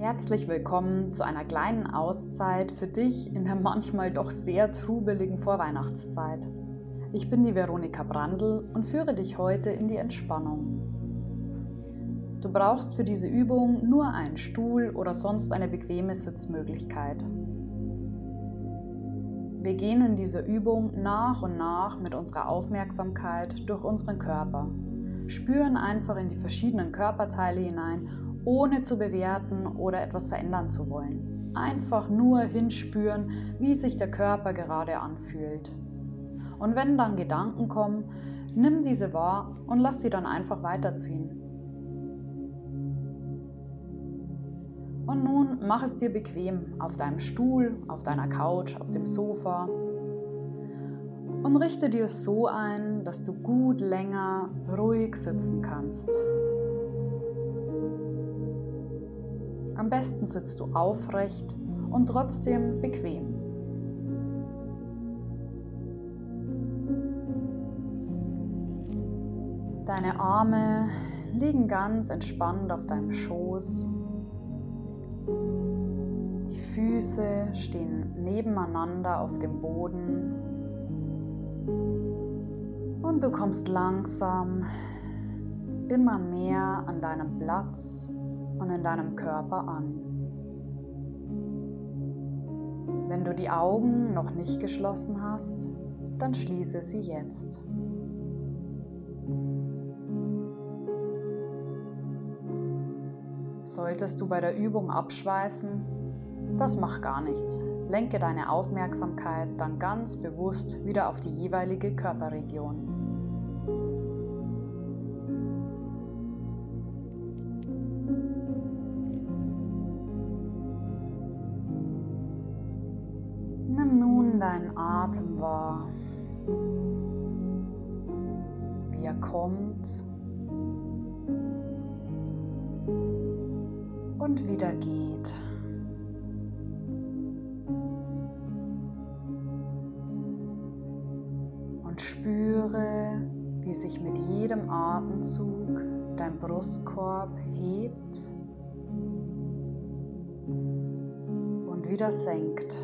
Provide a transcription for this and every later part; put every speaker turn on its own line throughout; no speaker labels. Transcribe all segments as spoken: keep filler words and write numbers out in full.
Herzlich willkommen zu einer kleinen Auszeit für dich in der manchmal doch sehr trubeligen Vorweihnachtszeit. Ich bin die Veronika Brandl und führe dich heute in die Entspannung. Du brauchst für diese Übung nur einen Stuhl oder sonst eine bequeme Sitzmöglichkeit. Wir gehen in dieser Übung nach und nach mit unserer Aufmerksamkeit durch unseren Körper, spüren einfach in die verschiedenen Körperteile hinein, ohne zu bewerten oder etwas verändern zu wollen. Einfach nur hinspüren, wie sich der Körper gerade anfühlt. Und wenn dann Gedanken kommen, nimm diese wahr und lass sie dann einfach weiterziehen. Und nun mach es dir bequem auf deinem Stuhl, auf deiner Couch, auf dem Sofa und richte dir es so ein, dass du gut länger ruhig sitzen kannst. Am besten sitzt du aufrecht und trotzdem bequem. Deine Arme liegen ganz entspannt auf deinem Schoß. Die Füße stehen nebeneinander auf dem Boden. Und du kommst langsam immer mehr an deinem Platz und in deinem Körper an. Wenn du die Augen noch nicht geschlossen hast, dann schließe sie jetzt. Solltest du bei der Übung abschweifen, das macht gar nichts. Lenke deine Aufmerksamkeit dann ganz bewusst wieder auf die jeweilige Körperregion. Nimm nun deinen Atem wahr, wie er kommt und wieder geht. Und spüre, wie sich mit jedem Atemzug dein Brustkorb hebt und wieder senkt.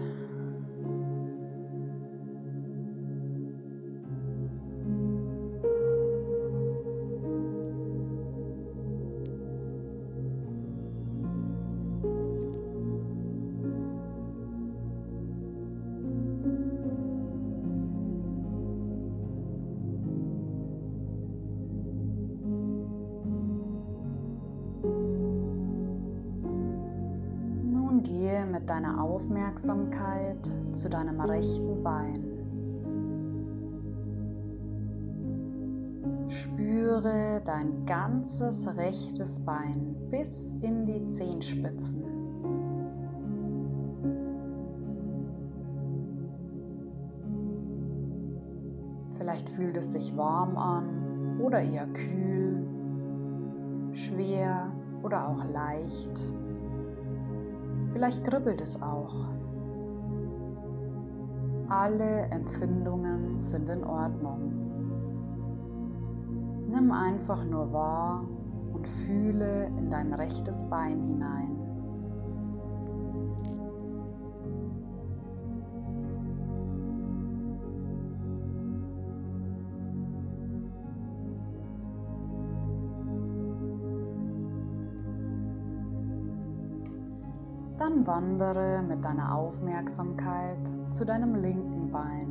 Gehe mit deiner Aufmerksamkeit zu deinem rechten Bein. Spüre dein ganzes rechtes Bein bis in die Zehenspitzen. Vielleicht fühlt es sich warm an oder eher kühl, schwer oder auch leicht. Vielleicht kribbelt es auch. Alle Empfindungen sind in Ordnung. Nimm einfach nur wahr und fühle in dein rechtes Bein hinein. Dann wandere mit deiner Aufmerksamkeit zu deinem linken Bein.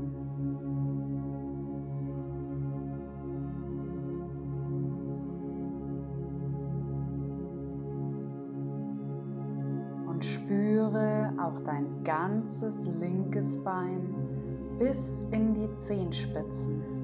Und spüre auch dein ganzes linkes Bein bis in die Zehenspitzen.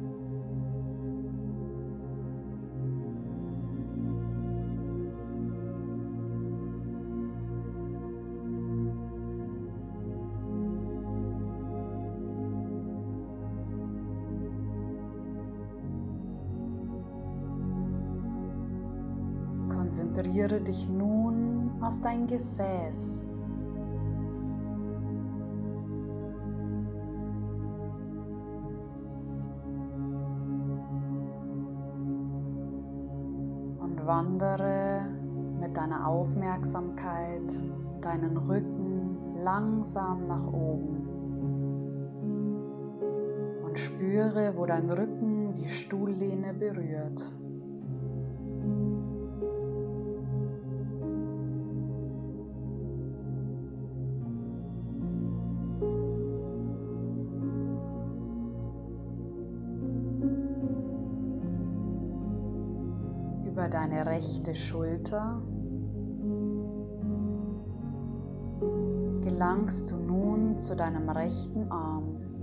Konzentriere dich nun auf dein Gesäß. Und wandere mit deiner Aufmerksamkeit deinen Rücken langsam nach oben und spüre, wo dein Rücken die Stuhllehne berührt. Über deine rechte Schulter gelangst du nun zu deinem rechten Arm.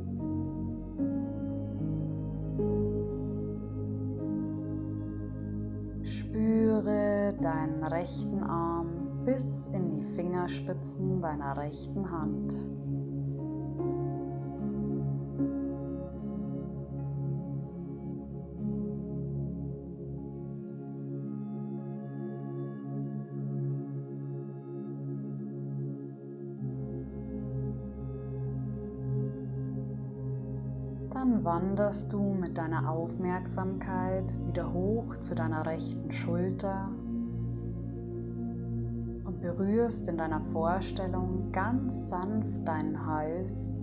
Spüre deinen rechten Arm bis in die Fingerspitzen deiner rechten Hand. Dann wanderst du mit deiner Aufmerksamkeit wieder hoch zu deiner rechten Schulter und berührst in deiner Vorstellung ganz sanft deinen Hals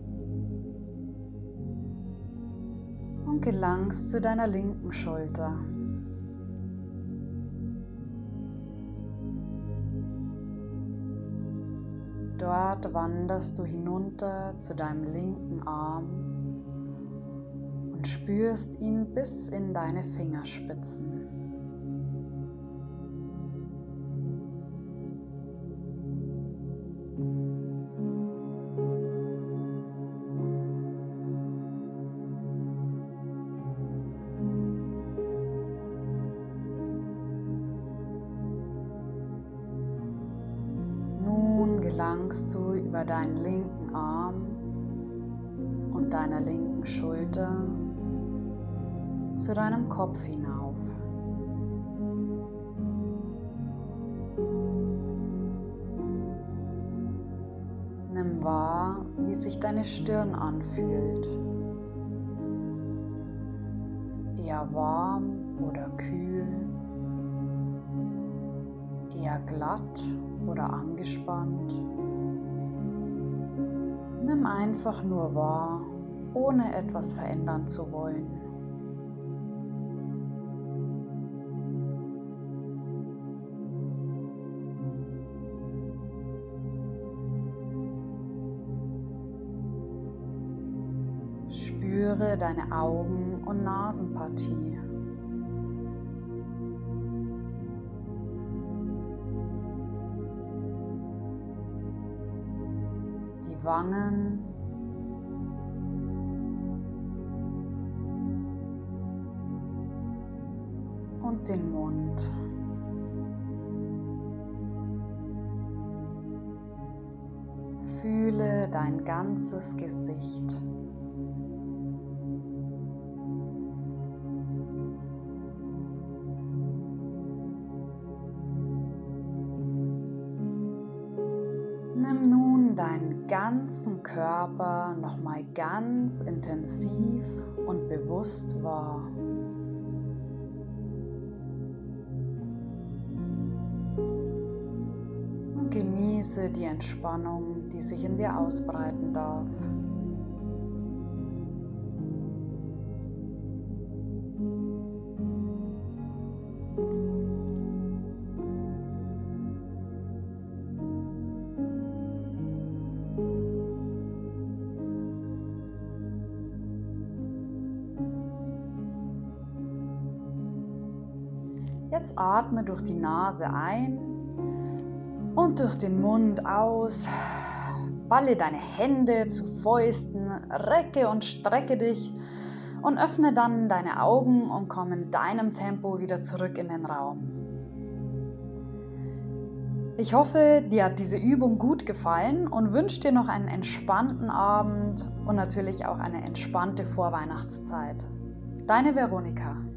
und gelangst zu deiner linken Schulter. Dort wanderst du hinunter zu deinem linken Arm und spürst ihn bis in deine Fingerspitzen. Nun gelangst du über deinen linken Arm und deiner linken Schulter zu deinem Kopf hinauf. Nimm wahr, wie sich deine Stirn anfühlt. Eher warm oder kühl, eher glatt oder angespannt. Nimm einfach nur wahr, ohne etwas verändern zu wollen. Spüre deine Augen- und Nasenpartie. Die Wangen. Und den Mund. Fühle dein ganzes Gesicht. Nimm nun deinen ganzen Körper nochmal ganz intensiv und bewusst wahr. Und genieße die Entspannung, die sich in dir ausbreiten darf. Jetzt atme durch die Nase ein und durch den Mund aus. Balle deine Hände zu Fäusten, recke und strecke dich und öffne dann deine Augen und komm in deinem Tempo wieder zurück in den Raum. Ich hoffe, dir hat diese Übung gut gefallen und wünsche dir noch einen entspannten Abend und natürlich auch eine entspannte Vorweihnachtszeit. Deine Veronika.